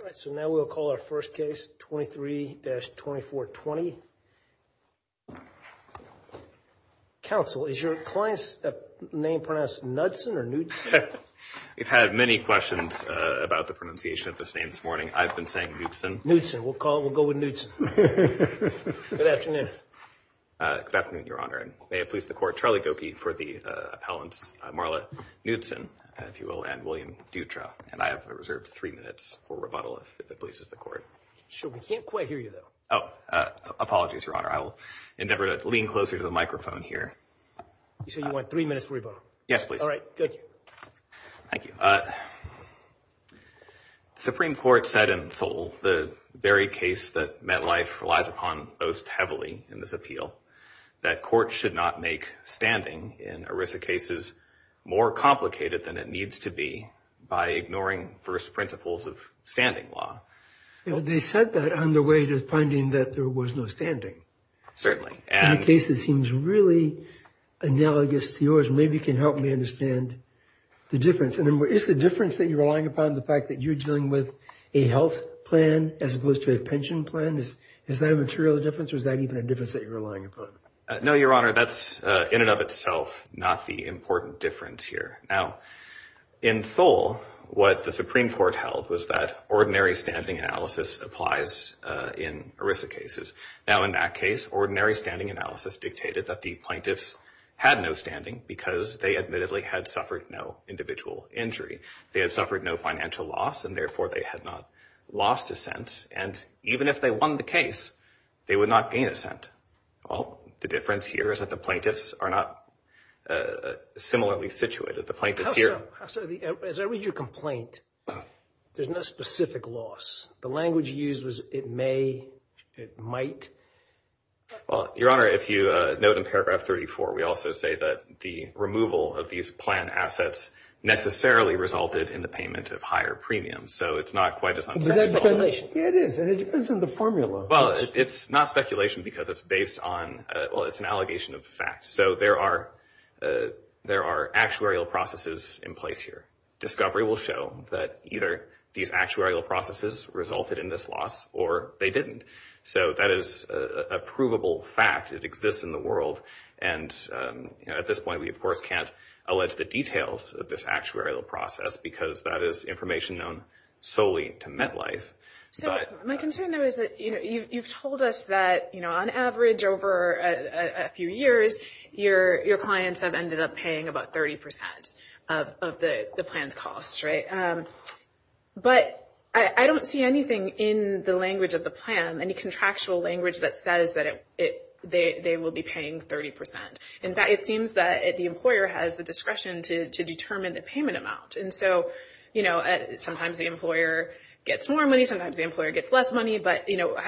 All right, so now we'll call our first case, 23-2420. Counsel, is your client's name pronounced Knudsen or Knudsen? We've had many questions about the pronunciation of this name this morning. I've been saying Knudsen. Knudsen. We'll go with Knudsen. Good afternoon. Good afternoon, Your Honor, and may it please the Court. Charlie Goki for the appellants, Marla Knudsen, if you will, and William Dutra. And I have reserved 3 minutes for rebuttal if it pleases the Court. Sure, we can't quite hear you, though. Oh, apologies, Your Honor. I will endeavor to lean closer to the microphone here. You said you want 3 minutes for rebuttal. Yes, please. All right, good. Thank you. The Supreme Court said in Thole, the very case that MetLife relies upon most heavily in this appeal, that courts should not make standing in ERISA cases more complicated than it needs to be by ignoring first principles of standing law. They said that on the way to finding that there was no standing. Certainly. In a case that seems really analogous to yours, maybe you can help me understand the difference. And is the difference that you're relying upon the fact that you're dealing with a health plan as opposed to a pension plan? Is that a material difference, or is that even a difference that you're relying upon? No, Your Honor, that's in and of itself not the important difference here. Now, in Thole, what the Supreme Court held was that ordinary standing analysis applies in ERISA cases. Now, in that case, ordinary standing analysis dictated that the plaintiffs had no standing because they admittedly had suffered no individual injury. They had suffered no financial loss, and therefore they had not lost a cent. And even if they won the case, they would not gain a cent. Well, the difference here is that the plaintiffs are not similarly situated. The plaintiffs here. How so? As I read your complaint, there's no specific loss. The language used was it may, it might. Well, Your Honor, if you note in paragraph 34, we also say that the removal of these plan assets necessarily resulted in the payment of higher premiums. So it's not quite as uncertain. That's speculation. Yeah, it is. And it depends on the formula. Well, it's not speculation because it's based on, it's an allegation of fact. So there are actuarial processes in place here. Discovery will show that either these actuarial processes resulted in this loss or they didn't. So that is a provable fact. It exists in the world. And at this point, we, of course, can't allege the details of this actuarial process because that is information known solely to MetLife. So my concern, though, is that, you've told us that, on average over a few years, your clients have ended up paying about 30% of the plan's costs, right? But I don't see anything in the language of the plan, any contractual language that says that they will be paying 30%. In fact, it seems that the employer has the discretion to determine the payment amount. And so, sometimes the employer gets more money, sometimes the employer gets less money, but,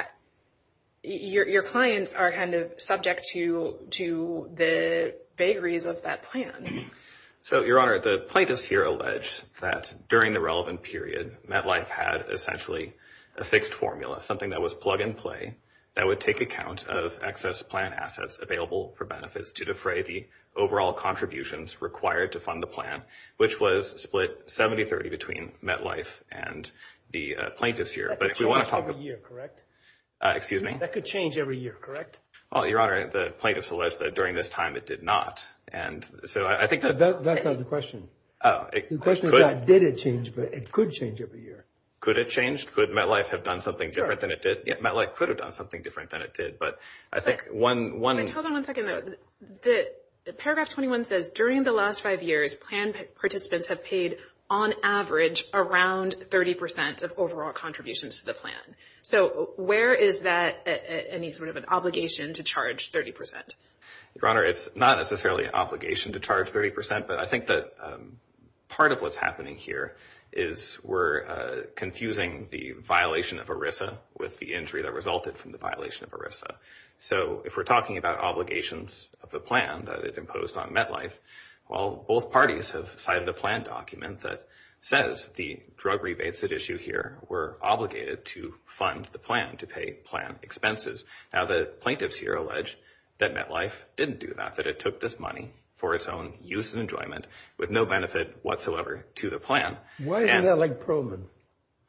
your clients are kind of subject to the vagaries of that plan. So, Your Honor, the plaintiffs here allege that during the relevant period, MetLife had essentially a fixed formula, something that was plug and play, that would take account of excess plan assets available for benefits to defray the overall contributions required to fund the plan, which was split 70-30 between MetLife and the plaintiffs here. That but if we want to talk every year, correct? Excuse me? That could change every year, correct? Well, Your Honor, the plaintiffs allege that during this time it did not. And so I think that's not the question. Oh, the question is not did it change, but it could change every year. Could it change? Could MetLife have done something different than it did? Yeah, MetLife could have done something different than it did. But I think one. Wait, hold on 1 second, though. The paragraph 21 says, during the last 5 years, plan participants have paid on average around 30% of overall contributions to the plan. So where is that any sort of an obligation to charge 30%? Your Honor, it's not necessarily an obligation to charge 30%, but I think that part of what's happening here is we're confusing the violation of ERISA with the injury that resulted from the violation of ERISA. So if we're talking about obligations of the plan that it imposed on MetLife, well, both parties have cited a plan document that says the drug rebates at issue here were obligated to fund the plan, to pay plan expenses. Now, the plaintiffs here allege that MetLife didn't do that it took this money for its own use and enjoyment with no benefit whatsoever to the plan. Why isn't that like Perlman?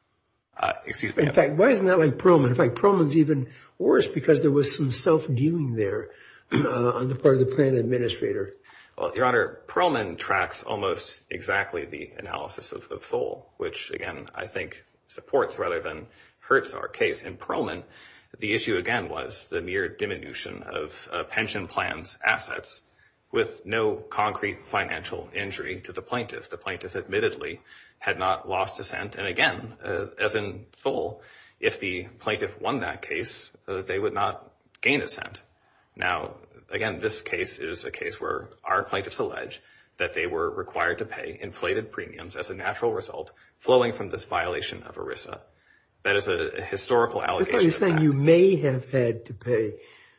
Excuse me. In fact, why isn't that like Perlman? In fact, Perlman's even worse because there was some self-dealing there on the part of the plan administrator. Well, Your Honor, Perlman tracks almost exactly the analysis of Thole, which, again, I think supports rather than hurts our case. In Perlman, the issue, again, was the mere diminution of pension plan's assets with no concrete financial injury to the plaintiff. The plaintiff admittedly had not lost a cent. And again, as in Thole, if the plaintiff won that case, they would not gain a cent. Now, again, this case is a case where our plaintiffs allege that they were required to pay inflated premiums as a natural result flowing from this violation of ERISA. That is a historical allegation. I thought you were saying you may have had to pay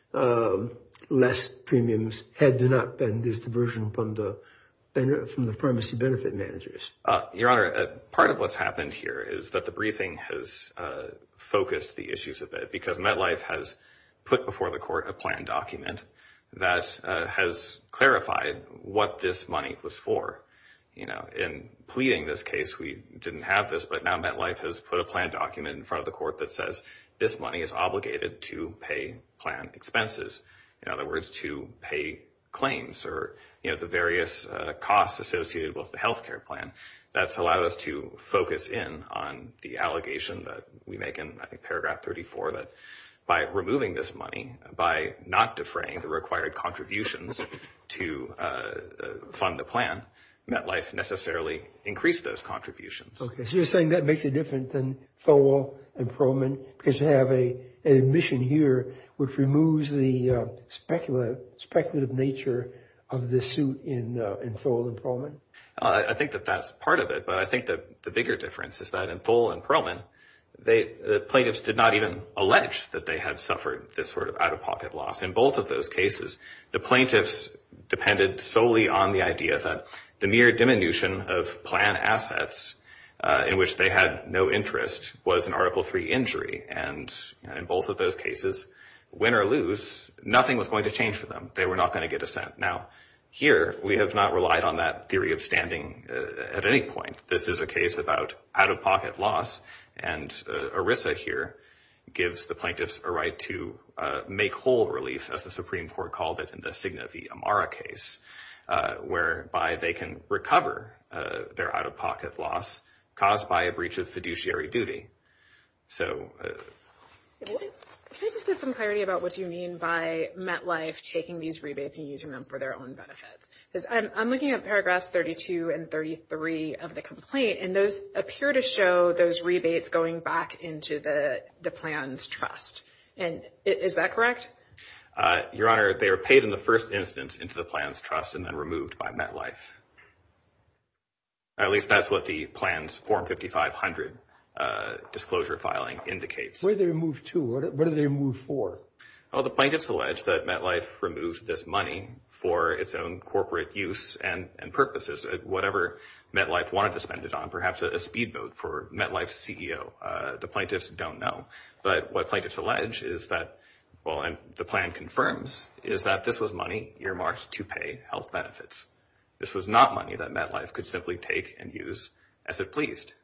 less premiums had there not been this diversion from the pharmacy benefit managers. Your Honor, part of what's happened here is that the briefing has focused the issues a bit because MetLife has put before the court a plan document that has clarified what this money was for. You know, in pleading this case, we didn't have this, but now MetLife has put a plan document in front of the court that says this money is obligated to pay plan expenses. In other words, to pay claims or, the various costs associated with the healthcare plan. That's allowed us to focus in on the allegation that we make in, I think, paragraph 34, that by removing this money, by not defraying the required contributions to fund the plan, MetLife necessarily increased those contributions. Okay, so you're saying that makes it different than Thole and Perlman because you have an admission here which removes the speculative nature of the suit in Thole and Perlman? I think that that's part of it, but I think that the bigger difference is that in Thole and Perlman, the plaintiffs did not even allege that they had suffered this sort of out-of-pocket loss. In both of those cases, the plaintiffs depended solely on the idea that the mere diminution of plan assets in which they had no interest was an Article III injury. And in both of those cases, win or lose, nothing was going to change for them. They were not going to get a cent. Now, here, we have not relied on that theory of standing at any point. This is a case about out-of-pocket loss, and ERISA here gives the plaintiffs a right to make whole relief, as the Supreme Court called it in the Cigna v. Amara case, whereby they can recover their out-of-pocket loss caused by a breach of fiduciary duty. So, can I just get some clarity about what you mean by MetLife taking these rebates and using them for their own benefits? Because I'm looking at paragraphs 32 and 33 of the complaint, and those appear to show those rebates going back into the plan's trust. And is that correct? Your Honor, they were paid in the first instance into the plan's trust and then removed by MetLife. At least that's what the plan's Form 5500 disclosure filing indicates. Where did they remove to? What did they remove for? Well, the plaintiffs allege that MetLife removed this money for its own corporate use and purposes, whatever MetLife wanted to spend it on, perhaps a speedboat for MetLife's CEO. The plaintiffs don't know. But what plaintiffs allege is that, well, and the plan confirms, is that this was money earmarked to pay health benefits. This was not money that MetLife could simply take and use as it pleased.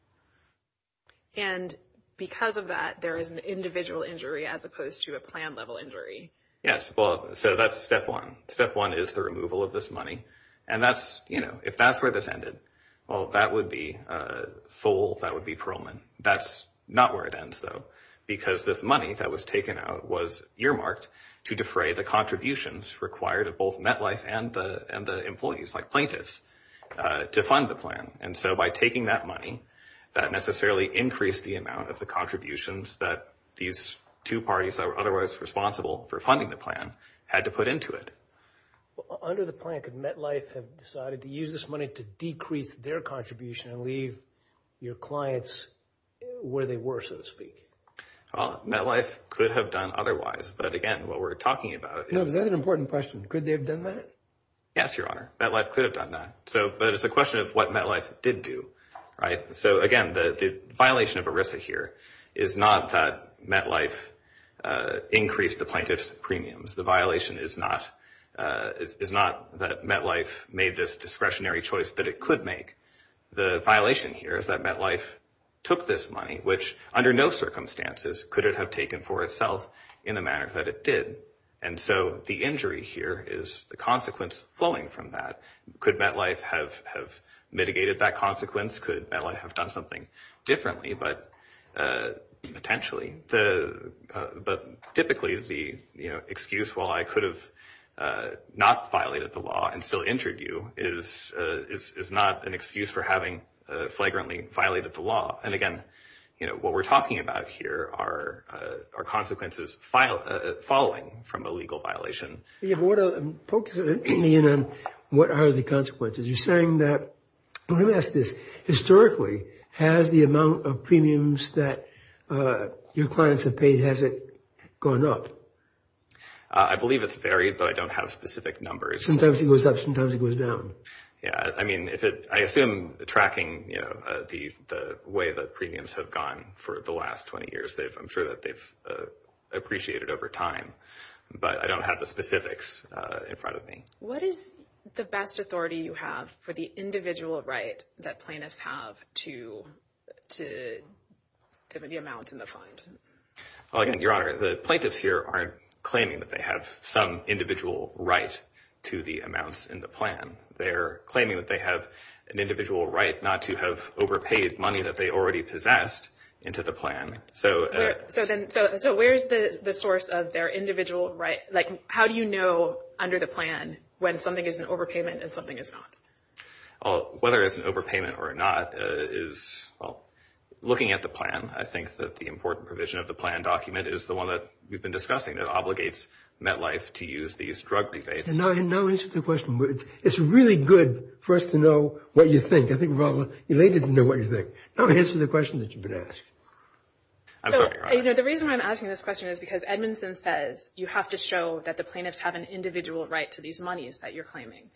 And because of that, there is an individual injury as opposed to a plan-level injury. Yes, well, so that's step one. Step one is the removal of this money. And that's, if that's where this ended, well, that would be Thole, that would be Perlman. That's not where it ends, though, because this money that was taken out was earmarked to defray the contributions required of both MetLife and the employees, like plaintiffs, to fund the plan. And so by taking that money, that necessarily increased the amount of the contributions that these two parties that were otherwise responsible for funding the plan had to put into it. Well, under the plan, could MetLife have decided to use this money to decrease their contribution and leave your clients where they were, so to speak? Well, MetLife could have done otherwise. But again, what we're talking about is... No, but that's an important question. Could they have done that? Yes, Your Honor. MetLife could have done that. But it's a question of what MetLife did do. Right. So again, the violation of ERISA here is not that MetLife increased the plaintiff's premiums. The violation is not that MetLife made this discretionary choice that it could make. The violation here is that MetLife took this money, which under no circumstances could it have taken for itself in the manner that it did. And so the injury here is the consequence flowing from that. Could MetLife have mitigated that consequence? Could MetLife have done something differently? But potentially, but typically the excuse, well, I could have not violated the law and still injured you, is not an excuse for having flagrantly violated the law. And again, what we're talking about here are consequences following from a legal violation. Yeah, but focus in on what are the consequences. You're saying that, let me ask this, historically, has the amount of premiums that your clients have paid, has it gone up? I believe it's varied, but I don't have specific numbers. Sometimes it goes up, sometimes it goes down. Yeah, I mean, I assume tracking, the way that premiums have gone for the last 20 years, I'm sure that they've appreciated over time, but I don't have the specifics in front of me. What is the best authority you have for the individual right that plaintiffs have to the amounts in the fund? Well, again, Your Honor, the plaintiffs here aren't claiming that they have some individual right to the amounts in the plan. They're claiming that they have an individual right not to have overpaid money that they already possessed into the plan. So where's the source of their individual right? Like, how do you know under the plan when something is an overpayment and something is not? Well, whether it's an overpayment or not is, looking at the plan, I think that the important provision of the plan document is the one that we've been discussing that obligates MetLife to use these drug rebates. And now answer the question. It's really good for us to know what you think. I think we're all elated to know what you think. Now answer the question that you've been asked. I'm sorry, Your Honor. The reason why I'm asking this question is because Edmondson says you have to show that the plaintiffs have an individual right to these monies that you're claiming.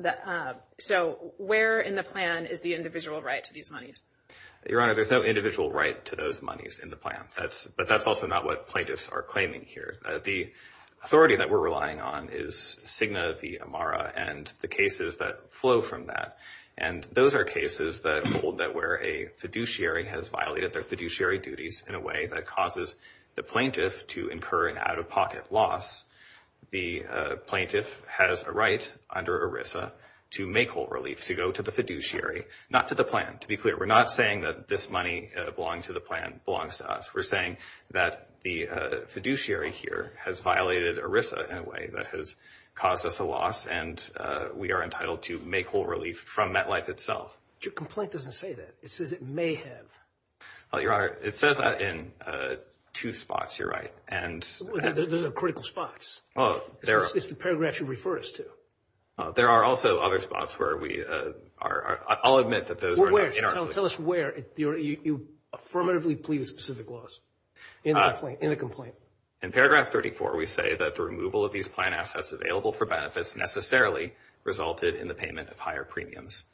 So where in the plan is the individual right to these monies? Your Honor, there's no individual right to those monies in the plan. But that's also not what plaintiffs are claiming here. The authority that we're relying on is Cigna v. Amara and the cases that flow from that. And those are cases that hold that where a fiduciary has violated their fiduciary duties in a way that causes the plaintiff to incur an out-of-pocket loss, the plaintiff has a right under ERISA to make whole relief, to go to the fiduciary, not to the plan. To be clear, we're not saying that this money belonging to the plan belongs to us. We're saying that the fiduciary here has violated ERISA in a way that has caused us a loss, and we are entitled to make whole relief from MetLife itself. Your complaint doesn't say that. It says it may have. Well, Your Honor, it says that in two spots, you're right. And those are critical spots. Well, it's the paragraph you refer us to. There are also other spots where we I'll admit that those are not in our plea. Tell us where you affirmatively plead a specific loss in the complaint. In paragraph 34, we say that the removal of these plan assets available for benefits necessarily resulted in the payment of higher premiums.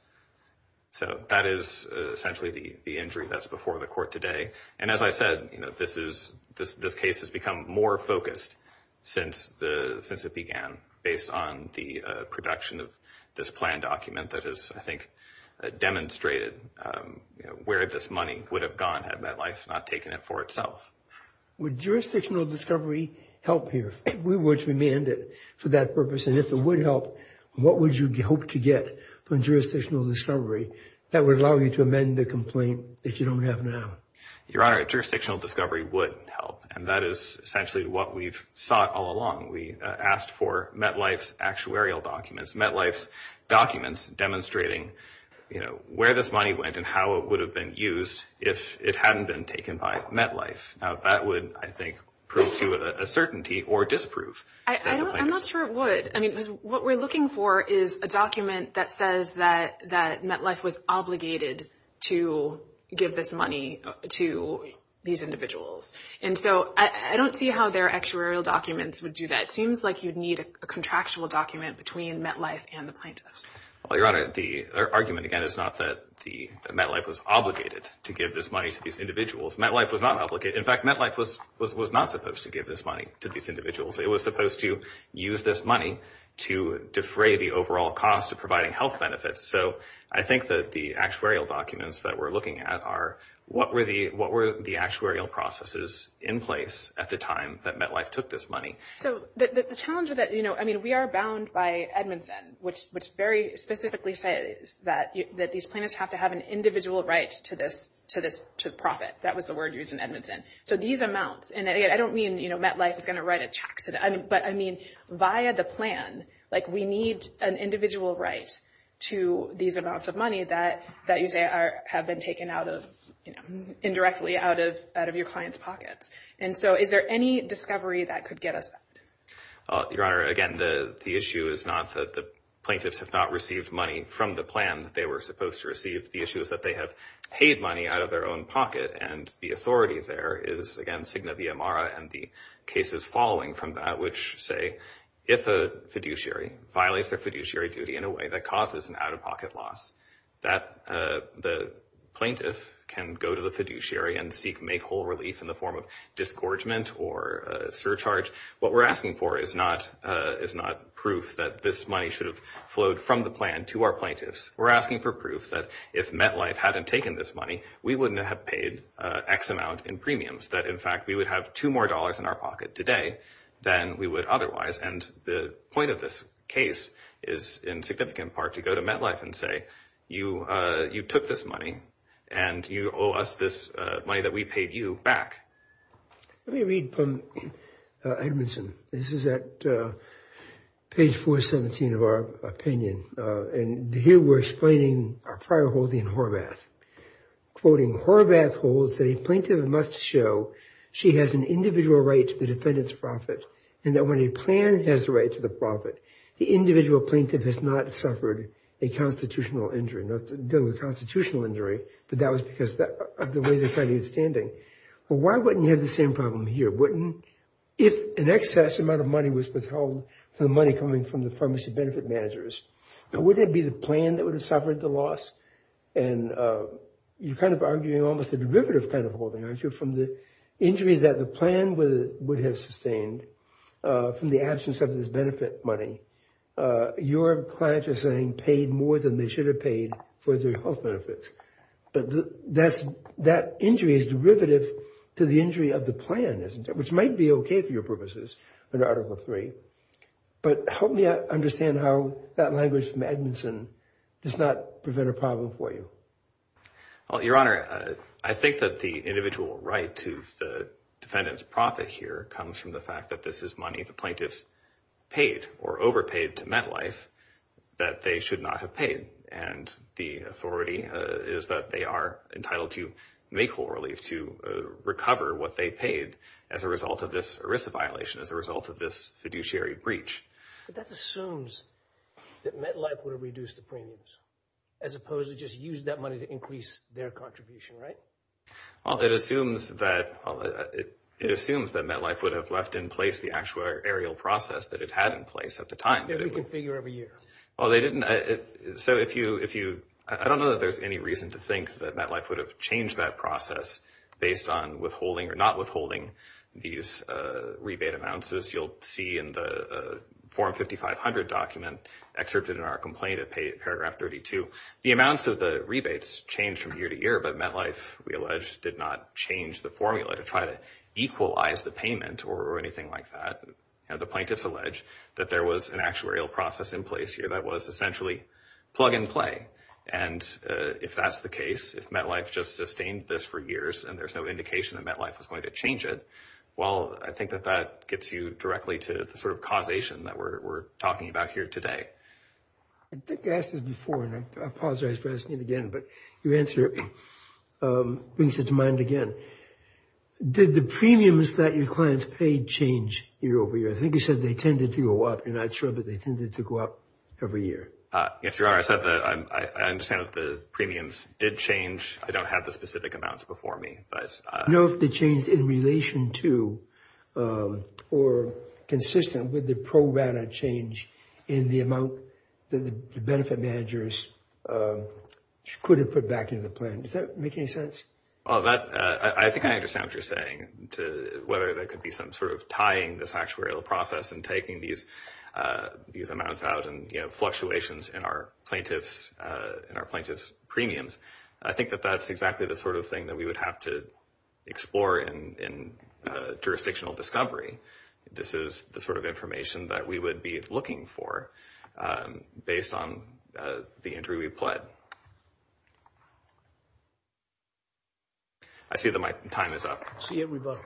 So that is essentially the injury that's before the court today. And as I said, this case has become more focused since it began, based on the production of this plan document that has, I think, demonstrated where this money would have gone had MetLife not taken it for itself. Would jurisdictional discovery help here? If we were to remand it for that purpose, and if it would help, what would you hope to get from jurisdictional discovery that would allow you to amend the complaint that you don't have now? Your Honor, jurisdictional discovery would help, and that is essentially what we've sought all along. We asked for MetLife's actuarial documents, MetLife's documents demonstrating where this money went and how it would have been used if it hadn't been taken by MetLife. Now, that would, I think, prove to a certainty or disprove. I'm not sure it would. I mean, what we're looking for is a document that says that MetLife was obligated to give this money to these individuals. And so I don't see how their actuarial documents would do that. It seems like you'd need a contractual document between MetLife and the plaintiffs. Well, Your Honor, the argument, again, is not that MetLife was obligated to give this money to these individuals. MetLife was not obligated. In fact, MetLife was not supposed to give this money to these individuals. It was supposed to use this money to defray the overall cost of providing health benefits. So I think that the actuarial documents that we're looking at are what were the actuarial processes in place at the time that MetLife took this money? So the challenge with that, we are bound by Edmondson, which very specifically says that these plaintiffs have to have an individual right to profit. That was the word used in Edmondson. So these amounts, and again, I don't mean MetLife is going to write a check to them, but I mean via the plan, like we need an individual right to these amounts of money that you say have been taken out of, indirectly out of your client's pockets. And so is there any discovery that could get us that? Your Honor, again, the issue is not that the plaintiffs have not received money from the plan that they were supposed to receive. The issue is that they have paid money out of their own pocket, and the authority there is, again, Cigna via Mara and the cases following from that, which say if a fiduciary violates their fiduciary duty in a way that causes an out-of-pocket loss, that the plaintiff can go to the fiduciary and seek make-whole relief in the form of disgorgement or surcharge. What we're asking for is not proof that this money should have flowed from the plan to our plaintiffs. We're asking for proof that if MetLife hadn't taken this money, we wouldn't have paid X amount in premiums, that in fact we would have $2 more in our pocket today than we would otherwise. And the point of this case is in significant part to go to MetLife and say, you took this money and you owe us this money that we paid you back. Let me read from Edmondson. This is at page 417 of our opinion. And here we're explaining our prior holding in Horvath. Quoting, Horvath holds that a plaintiff must show she has an individual right to the defendant's profit, and that when a plan has the right to the profit, the individual plaintiff has not suffered a constitutional injury. Not dealing with constitutional injury, but that was because of the way they're trying to get standing. Well, why wouldn't you have the same problem here? If an excess amount of money was withheld from the money coming from the pharmacy benefit managers, wouldn't it be the plan that would have suffered the loss? And you're kind of arguing almost a derivative kind of holding, aren't you, from the injury that the plan would have sustained from the absence of this benefit money. Your clients are saying paid more than they should have paid for their health benefits. But that injury is derivative to the injury of the plan, isn't it? Which might be okay for your purposes under Article 3. But help me understand how that language from Edmondson does not prevent a problem for you. Well, Your Honor, I think that the individual right to the defendant's profit here comes from the fact that this is money the plaintiffs paid or overpaid to MetLife that they should not have paid. And the authority is that they are entitled to make whole relief, to recover what they paid as a result of this ERISA violation, as a result of this fiduciary breach. But that assumes that MetLife would have reduced the premiums, as opposed to just use that money to increase their contribution, right? Well, it assumes that MetLife would have left in place the actuarial process that it had in place at the time. That we configure every year. Well, they didn't. So I don't know that there's any reason to think that MetLife would have changed that process based on withholding or not withholding these rebate amounts. As you'll see in the Form 5500 document excerpted in our complaint at paragraph 32, the amounts of the rebates changed from year to year, but MetLife, we allege, did not change the formula to try to equalize the payment or anything like that. The plaintiffs allege that there was an actuarial process in place here that was essentially plug and play. And if that's the case, if MetLife just sustained this for years and there's no indication that MetLife was going to change it, well, I think that gets you directly to the sort of causation that we're talking about here today. I think I asked this before, and I apologize for asking it again, but your answer brings it to mind again. Did the premiums that your clients paid change year over year? I think you said they tended to go up. You're not sure, but they tended to go up every year. Yes, Your Honor. I said that I understand that the premiums did change. I don't have the specific amounts before me, but know if they changed in relation to or consistent with the pro rata change in the amount that the benefit managers could have put back into the plan. Does that make any sense? Well, I think I understand what you're saying, to whether there could be some sort of tying this actuarial process and taking these amounts out and fluctuations in our plaintiffs' premiums. I think that that's exactly the sort of thing that we would have to explore in jurisdictional discovery. This is the sort of information that we would be looking for based on the injury we pled. I see that my time is up. See you at rebuttal.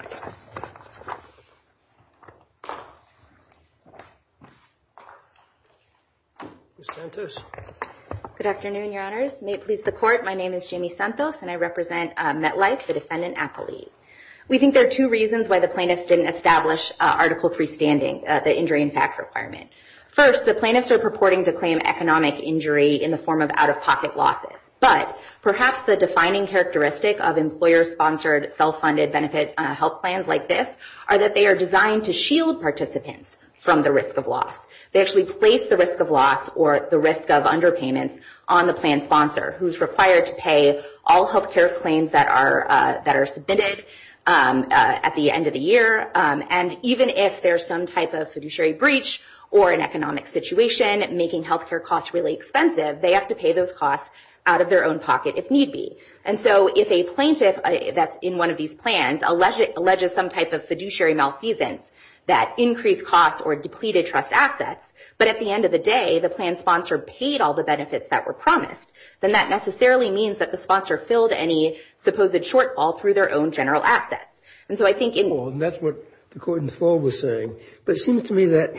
Ms. Santos. Good afternoon, Your Honors. May it please the Court, my name is Jamie Santos, and I represent MetLife, the defendant appellee. We think there are two reasons why the plaintiffs didn't establish Article 3 standing, the injury in fact requirement. First, the plaintiffs are purporting to claim economic injury in the form of out-of-pocket losses. But perhaps the defining characteristic of employer-sponsored self-funded benefit health plans like this are that they are designed to shield participants from the risk of loss. They actually place the risk of loss or the risk of underpayments on the plan sponsor, who's required to pay all health care claims that are submitted at the end of the year. And even if there's some type of fiduciary breach or an economic situation making healthcare costs really expensive, they have to pay those costs out of their own pocket if need be. And so if a plaintiff that's in one of these plans alleges some type of fiduciary malfeasance that increased costs or depleted trust assets, but at the end of the day, the plan sponsor paid all the benefits that were promised, then that necessarily means that the sponsor filled any supposed shortfall through their own general assets. And so I think and that's what the court in full was saying. But it seems to me that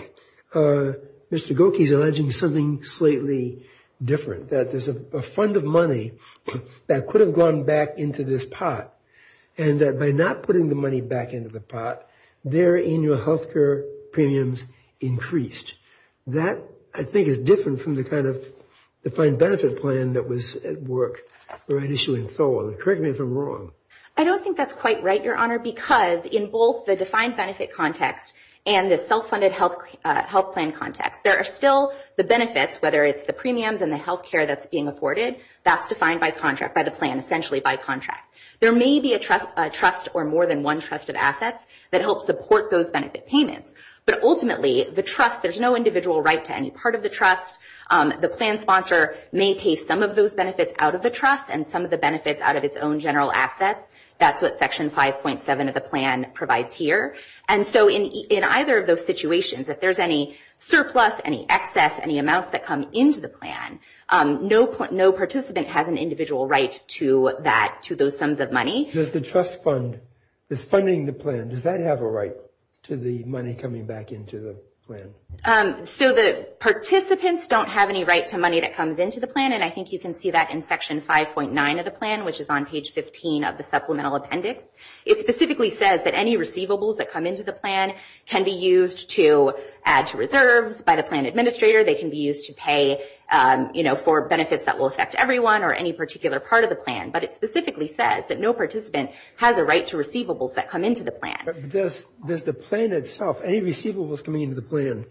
Mr. Gokey is alleging something slightly different, that there's a fund of money that could have gone back into this pot, and that by not putting the money back into the pot, their annual health care premiums increased. That, I think, is different from the kind of defined benefit plan that was at work or at issue in Thor. Correct me if I'm wrong. I don't think that's quite right, Your Honor, because in both the defined benefit context and the self-funded health plan context, there are still the benefits, whether it's the premiums and the health care that's being afforded, that's defined by contract, by the plan, essentially by contract. There may be a trust or more than one trust of assets that help support those benefit payments. But ultimately, the trust, there's no individual right to any part of the trust. The plan sponsor may pay some of those benefits out of the trust and some of the benefits out of its own general assets. That's what Section 5.7 of the plan provides here. And so in either of those situations, if there's any surplus, any excess, any amounts that come into the plan, no participant has an individual right to those sums of money. Does the trust fund that's funding the plan, does that have a right to the money coming back into the plan? So the participants don't have any right to money that comes into the plan, and I think you can see that in Section 5.9 of the plan, which is on page 15 of the supplemental appendix. It specifically says that any receivables that come into the plan can be used to add to reserves by the plan administrator. They can be used to pay for benefits that will affect everyone or any particular part of the plan. But it specifically says that no participant has a right to receivables that come into the plan. But does the plan itself, any receivables coming into the plan,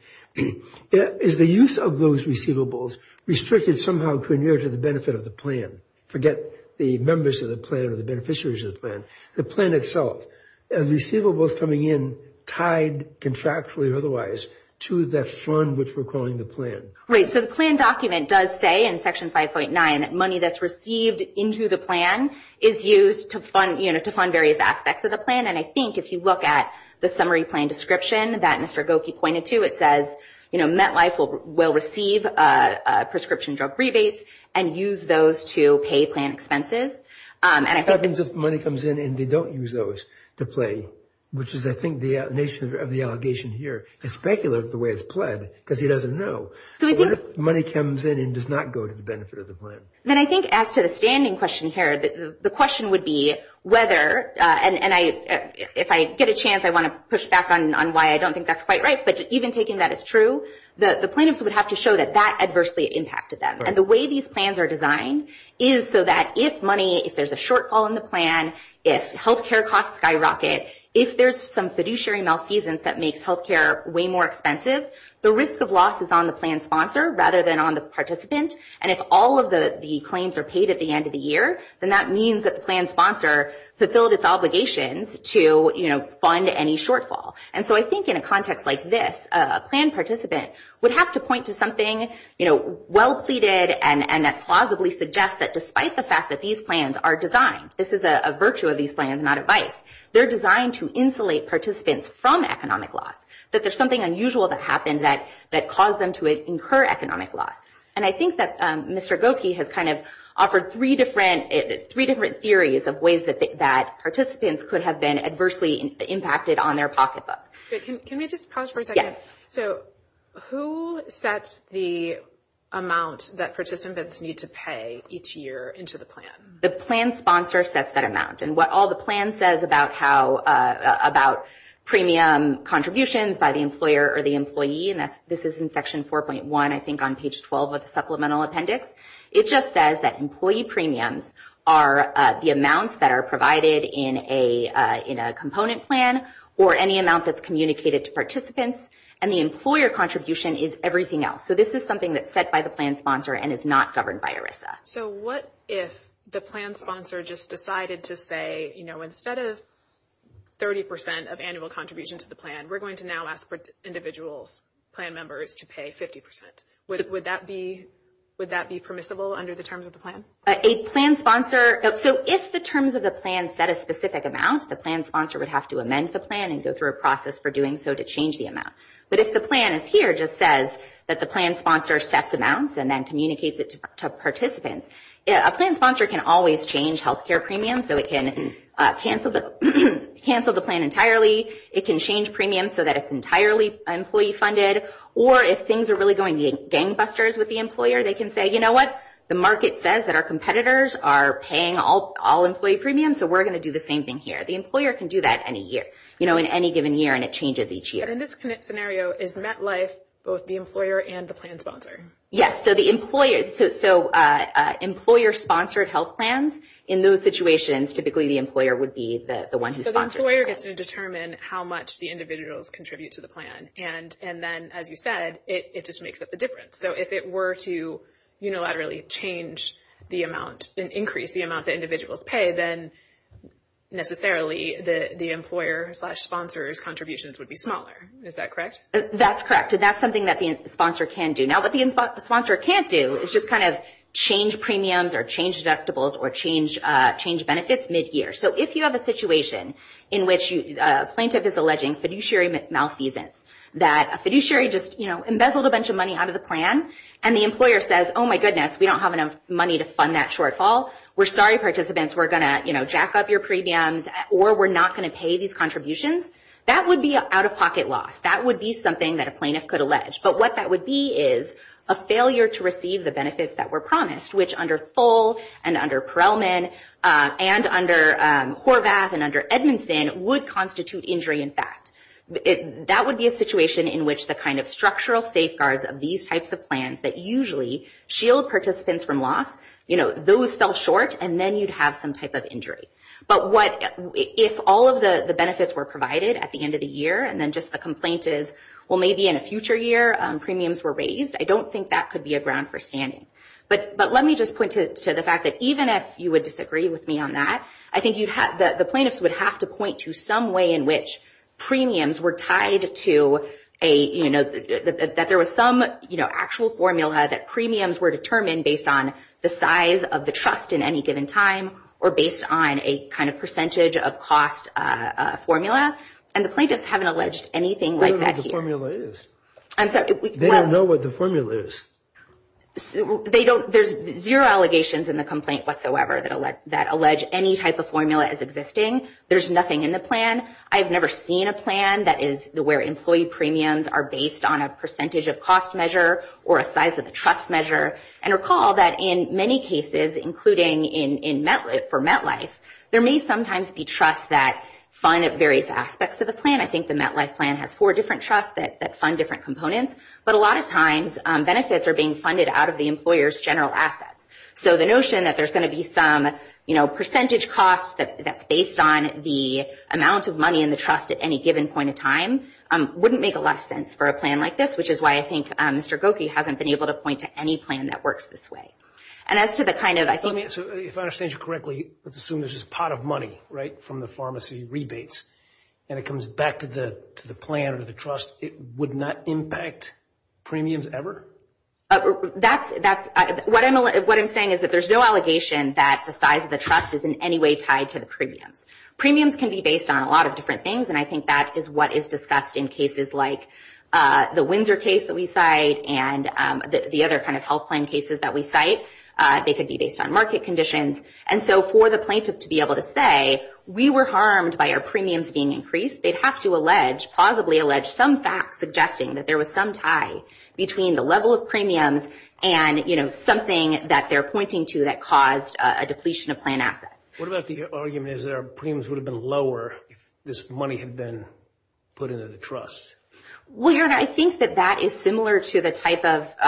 is the use of those receivables restricted somehow to inure to the benefit of the plan? Forget the members of the plan or the beneficiaries of the plan. The plan itself, receivables coming in tied contractually or otherwise to that fund which we're calling the plan. Right. So the plan document does say in Section 5.9 that money that's received into the plan is used to fund, to fund various aspects of the plan. And I think if you look at the summary plan description that Mr. Gokey pointed to, it says, MetLife will receive prescription drug rebates and use those to pay plan expenses. And I think what happens if the money comes in and they don't use those to pay? Which is, I think, the nature of the allegation here. It's speculative the way it's pled because he doesn't know. So what if money comes in and does not go to the benefit of the plan? Then I think as to the standing question here, the question would be whether, if I get a chance, I want to push back on why I don't think that's quite right. But even taking that as true, the plaintiffs would have to show that adversely impacted them. Right. And the way these plans are designed is so that if there's a shortfall in the plan, if healthcare costs skyrocket, if there's some fiduciary malfeasance that makes healthcare way more expensive, the risk of loss is on the plan sponsor rather than on the participant. And if all of the claims are paid at the end of the year, then that means that the plan sponsor fulfilled its obligations to, fund any shortfall. And so I think in a context like this, a plan participant would have to point to something, well pleaded and that plausibly suggests that despite the fact that these plans are designed, this is a virtue of these plans, not advice, they're designed to insulate participants from economic loss, that there's something unusual that happened that caused them to incur economic loss. And I think that Mr. Gokey has kind of offered three different theories of ways that participants could have been adversely impacted on their pocketbook. Can we just pause for a second? Yes. So who sets the amount that participants need to pay each year into the plan? The plan sponsor sets that amount. And what all the plan says about about premium contributions by the employer or the employee, and this is in section 4.1, I think on page 12 of the supplemental appendix, it just says that employee premiums are the amounts that are provided in a component plan or any amount that's communicated to participants, and the employer contribution is everything else. So this is something that's set by the plan sponsor and is not governed by ERISA. So what if the plan sponsor just decided to say, instead of 30% of annual contribution to the plan, we're going to now ask individuals, plan members, to pay 50%. Would that be permissible under the terms of the plan? A plan sponsor, so if the terms of the plan set a specific amount, the plan sponsor would have to amend the plan and go through a process for doing so to change the amount. But if the plan is here just says that the plan sponsor sets amounts and then communicates it to participants, a plan sponsor can always change healthcare premiums, so it can cancel the plan entirely. It can change premiums so that it's entirely employee funded. Or if things are really going gangbusters with the employer, they can say, you know what, the market says that our competitors are paying all employee premiums, so we're going to do the same thing here. The employer can do that any year, in any given year, and it changes each year. But in this scenario, is MetLife both the employer and the plan sponsor? Yes, so the employer, employer-sponsored health plans, in those situations, typically the employer would be the one who sponsors. So the employer gets to determine how much the individuals contribute to the plan, and then, as you said, it just makes up the difference. So if it were to unilaterally change the amount and increase the amount that individuals pay, then necessarily the employer/sponsor's contributions would be smaller. Is that correct? That's correct. And that's something that the sponsor can do. Now, what the sponsor can't do is just kind of change premiums or change deductibles or change benefits mid-year. So if you have a situation in which a plaintiff is alleging fiduciary malfeasance, that a fiduciary just, embezzled a bunch of money out of the plan, and the employer says, oh my goodness, we don't have enough money to fund that shortfall. We're sorry, participants, we're going to, jack up your premiums, or we're not going to pay these contributions. That would be out-of-pocket loss. That would be something that a plaintiff could allege. But what that would be is a failure to receive the benefits that were promised, which under Thole and under Perelman and under Horvath and under Edmondson would constitute injury in fact. That would be a situation in which the kind of structural safeguards of these types of plans that usually shield participants from loss, those fell short, and then you'd have some type of injury. But if all of the benefits were provided at the end of the year, and then just the complaint is, well, maybe in a future year premiums were raised, I don't think that could be a ground for standing. But let me just point to the fact that even if you would disagree with me on that, I think the plaintiffs would have to point to some way in which premiums were tied to that there was some, actual formula that premiums were determined based on the size of the trust in any given time or based on a kind of percentage of cost formula. And the plaintiffs haven't alleged anything like that here. They don't know what the formula is. I'm sorry. They don't know what the formula is. There's zero allegations in the complaint whatsoever that allege any type of formula as existing. There's nothing in the plan. I've never seen a plan that is where employee premiums are based on a percentage of cost measure or a size of the trust measure. And recall that in many cases, including for MetLife, there may sometimes be trusts that fund various aspects of the plan. I think the MetLife plan has 4 different trusts that fund different components. But a lot of times, benefits are being funded out of the employer's general assets. So the notion that there's going to be some, percentage cost that's based on the amount of money in the trust at any given point of time wouldn't make a lot of sense for a plan like this, which is why I think Mr. Gokey hasn't been able to point to any plan that works this way. And as to the kind of, I think... So if I understand you correctly, let's assume there's this pot of money, right, from the pharmacy rebates, and it comes back to the plan or to the trust, it would not impact premiums ever? What I'm saying is that there's no allegation that the size of the trust is in any way tied to the premiums. Premiums can be based on a lot of different things, and I think that is what is discussed in cases like the Windsor case that we cite and the other kind of health plan cases that we cite. They could be based on market conditions. And so for the plaintiff to be able to say, we were harmed by our premiums being increased, they'd have to plausibly allege some facts suggesting that there was some tie between the level of premiums and, something that they're pointing to that caused a depletion of plan assets. What about the argument is that our premiums would have been lower if this money had been put into the trust? Well, Your Honor, I think that is similar to the type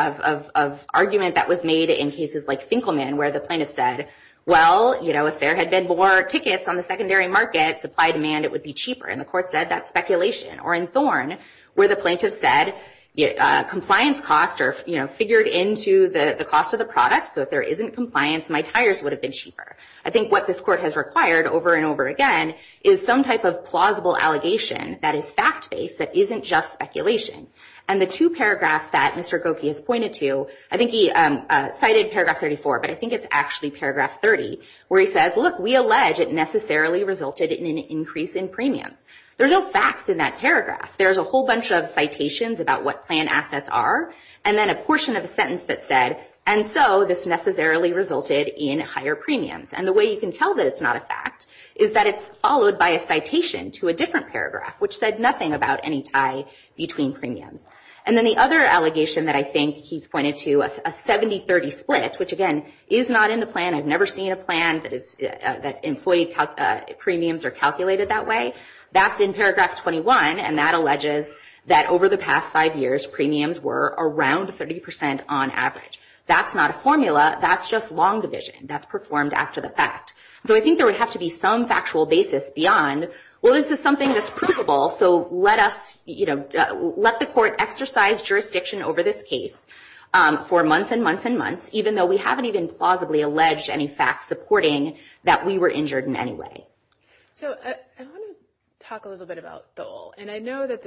of argument that was made in cases like Finkelman, where the plaintiff said, well, if there had been more tickets on the secondary market, supply demand, it would be cheaper. And the court said that's speculation. Or in Thorne, where the plaintiff said compliance costs are, figured into the cost of the product. So if there isn't compliance, my tires would have been cheaper. I think what this court has required over and over again is some type of plausible allegation that is fact-based, that isn't just speculation. And the two paragraphs that Mr. Gokey has pointed to, I think he cited paragraph 34, but I think it's actually paragraph 30, where he says, look, we allege it necessarily resulted in an increase in premiums. There's no facts in that paragraph. There's a whole bunch of citations about what plan assets are, and then a portion of a sentence that said, and so this necessarily resulted in higher premiums. And the way you can tell that it's not a fact is that it's followed by a citation to a different paragraph, which said nothing about any tie between premiums. And then the other allegation that I think he's pointed to, a 70-30 split, which again is not in the plan. I've never seen a plan that employee premiums are calculated that way. That's in paragraph 21, and that alleges that over the past 5 years, premiums were around 30% on average. That's not a formula. That's just long division. That's performed after the fact. So I think there would have to be some factual basis beyond, well, this is something that's provable, so let us, let the court exercise jurisdiction over this case for months and months and months, even though we haven't even plausibly alleged any facts supporting that we were injured in any way. So I want to talk a little bit about Thole, and I know that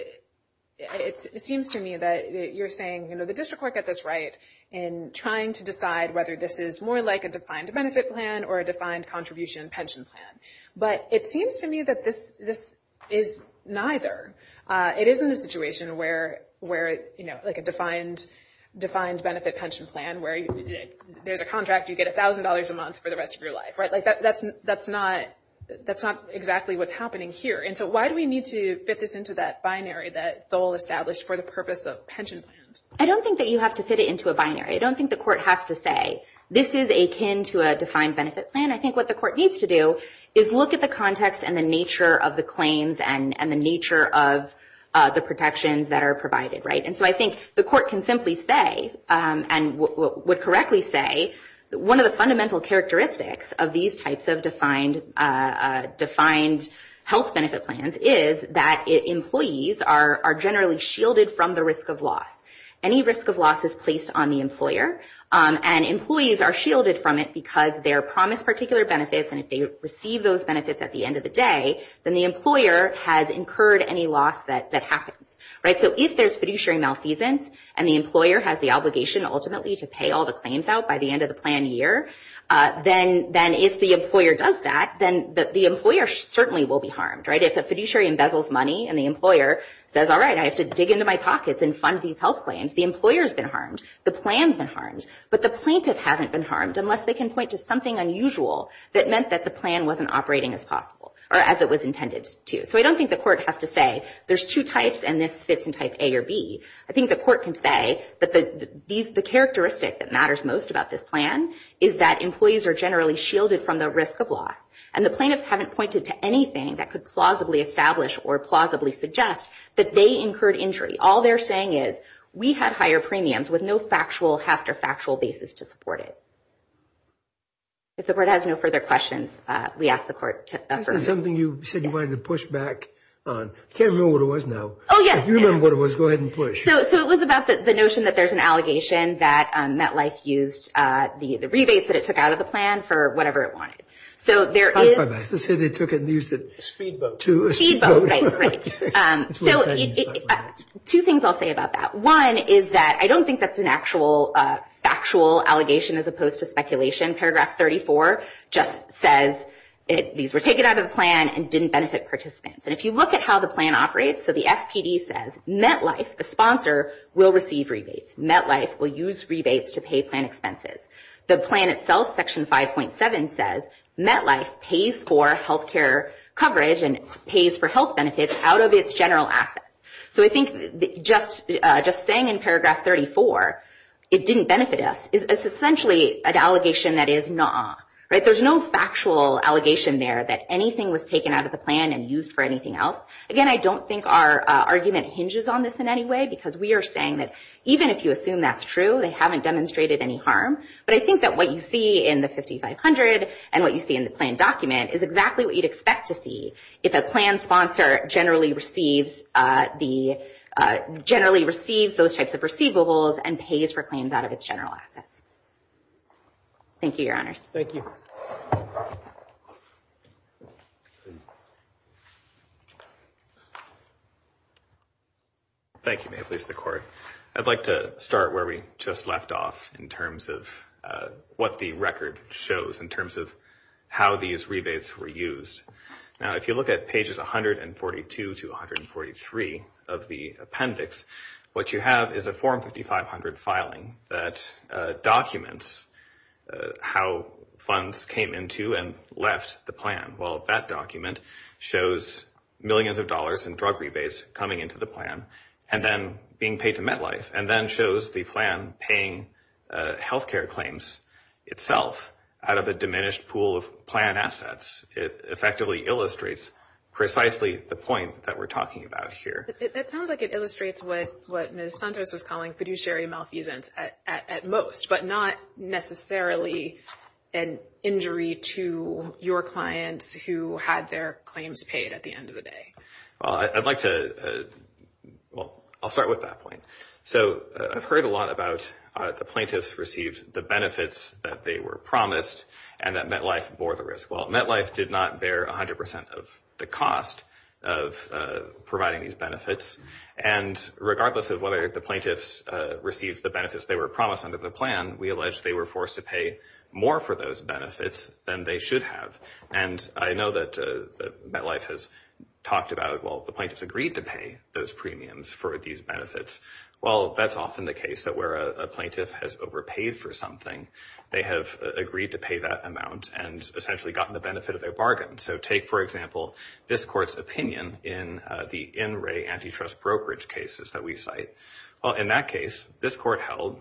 it seems to me that you're saying, the district court got this right in trying to decide whether this is more like a defined benefit plan or a defined contribution pension plan. But it seems to me that this is neither. It isn't a situation where like a defined benefit pension plan where there's a contract, you get $1,000 a month for the rest of your life, right? Like that's not exactly what's happening here. And so why do we need to fit this into that binary that Thole established for the purpose of pension plans? I don't think that you have to fit it into a binary. I don't think the court has to say this is akin to a defined benefit plan. I think what the court needs to do is look at the context and the nature of the claims and the nature of the protections that are provided, right? And so I think the court can simply say and would correctly say one of the fundamental characteristics of these types of defined health benefit plans is that employees are generally shielded from the risk of loss. Any risk of loss is placed on the employer, and employees are shielded from it because they're promised particular benefits, and if they receive those benefits at the end of the day, then the employer has incurred any loss that happens, right? So if there's fiduciary malfeasance and the employer has the obligation ultimately to pay all the claims out by the end of the plan year, then if the employer does that, then the employer certainly will be harmed, right? If a fiduciary embezzles money and the employer says, all right, I have to dig into my pockets and fund these health claims, the employer's been harmed, the plan's been harmed, but the plaintiff hasn't been harmed unless they can point to something unusual that meant that the plan wasn't operating as possible or as it was intended to. So I don't think the court has to say there's two types and this fits in type A or B. I think the court can say that the characteristic that matters most about this plan is that employees are generally shielded from the risk of loss, and the plaintiffs haven't pointed to anything that could plausibly establish or plausibly suggest that they incurred injury. All they're saying is we had higher premiums with no factual basis to support it. If the court has no further questions, we ask the court to affirm. There's something you said you wanted to push back on. I can't remember what it was now. Oh, yes. If you remember what it was, go ahead and push. So it was about the notion that there's an allegation that MetLife used the rebates that it took out of the plan for whatever it wanted. So there is. Let's say they took it and used it. Speedboat. To a speedboat, right. So two things I'll say about that. One is that I don't think that's an actual factual allegation as opposed to speculation. Paragraph 34 just says these were taken out of the plan and didn't benefit participants. And if you look at how the plan operates, so the SPD says MetLife, the sponsor, will receive rebates. MetLife will use rebates to pay plan expenses. The plan itself, Section 5.7, says MetLife pays for healthcare coverage and pays for health benefits out of its general assets. So I think just saying in paragraph 34 it didn't benefit us is essentially an allegation that is nuh-uh. Right? There's no factual allegation there that anything was taken out of the plan and used for anything else. Again, I don't think our argument hinges on this in any way because we are saying that even if you assume that's true, they haven't demonstrated any harm. But I think that what you see in the 5500 and what you see in the plan document is exactly what you'd expect to see if a plan sponsor generally receives those types of receivables and pays for claims out of its general assets. Thank you, Your Honors. Thank you. Thank you, may it please the court. I'd like to start where we just left off in terms of what the record shows in terms of how these rebates were used. Now, if you look at pages 142 to 143 of the appendix, what you have is a Form 5500 filing that documents how funds came into and left the plan. Well, that document shows millions of dollars in drug rebates coming into the plan and then being paid to MetLife, and then shows the plan paying healthcare claims itself out of a diminished pool of plan assets. It effectively illustrates precisely the point that we're talking about here. It sounds like it illustrates what Ms. Santos was calling fiduciary malfeasance at most, but not necessarily an injury to your clients who had their claims paid at the end of the day. Well, I'd like to, I'll start with that point. So I've heard a lot about the plaintiffs received the benefits that they were promised and that MetLife bore the risk. Well, MetLife did not bear 100% of the cost of providing these benefits. And regardless of whether the plaintiffs received the benefits they were promised under the plan, we allege they were forced to pay more for those benefits than they should have. And I know that MetLife has talked about, well, the plaintiffs agreed to pay those premiums for these benefits. Well, that's often the case, that where a plaintiff has overpaid for something, they have agreed to pay that amount and essentially gotten the benefit of their bargain. So take, for example, this court's opinion in the In Re antitrust brokerage cases that we cite. Well, in that case, this court held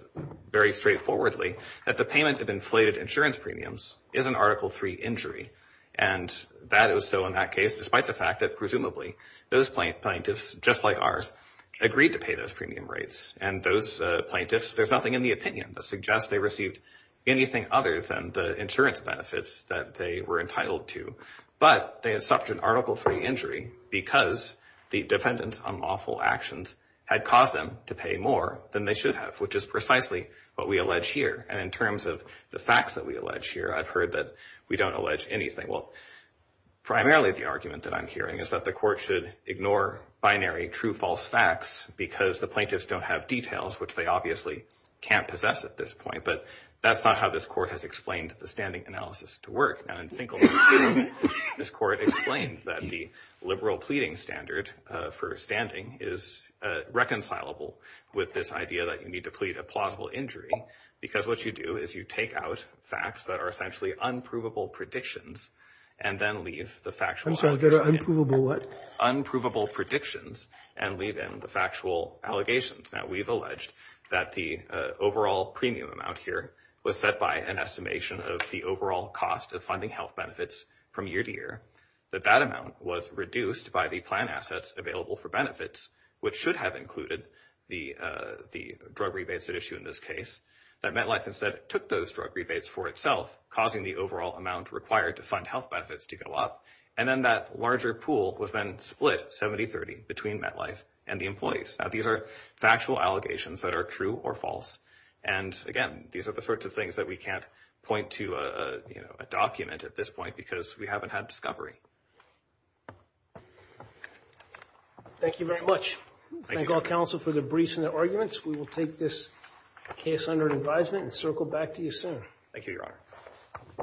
very straightforwardly that the payment of inflated insurance premiums is an Article III injury. And that was so in that case, despite the fact that presumably those plaintiffs, just like ours, agreed to pay those premium rates. And those plaintiffs, there's nothing in the opinion that suggests they received anything other than the insurance benefits that they were entitled to. But they had suffered an Article III injury because the defendants' unlawful actions had caused them to pay more than they should have, which is precisely what we allege here. And in terms of the facts that we allege here, I've heard that we don't allege anything. Well, primarily the argument that I'm hearing is that the court should ignore binary true-false facts because the plaintiffs don't have details, which they obviously can't possess at this point. But that's not how this court has explained the standing analysis to work. Now, in Finkelman 2, this court explained that the liberal pleading standard for standing is reconcilable with this idea that you need to plead a plausible injury, because what you do is you take out facts that are essentially unprovable predictions and then leave the factual. I'm sorry, that are unprovable what? Unprovable predictions and leave in the factual allegations. Now, we've alleged that the overall premium amount here was set by an estimation of the overall cost of funding health benefits from year to year, that amount was reduced by the plan assets available for benefits, which should have included the drug rebates at issue in this case. that MetLife instead took those drug rebates for itself, causing the overall amount required to fund health benefits to go up. And then that larger pool was then split 70-30 between MetLife and the employees. Now, these are factual allegations that are true or false. And again, these are the sorts of things that we can't point to a document at this point because we haven't had discovery. Thank you very much. Thank all counsel for the briefs and the arguments. We will take this case under advisement and circle back to you soon. Thank you, Your Honor.